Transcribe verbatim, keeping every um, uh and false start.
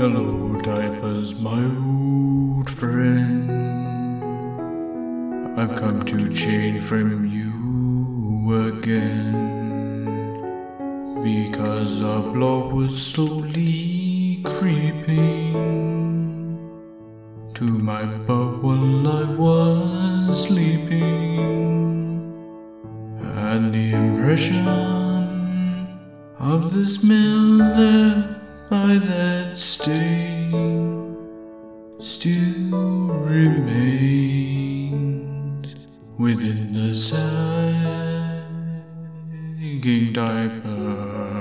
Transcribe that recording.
Hello, diapers, my old friend. I've come to change from you again, because our blood was slowly creeping to my butt while I was sleeping, and the impression of the smell left by that stain still remains within the sagging diaper.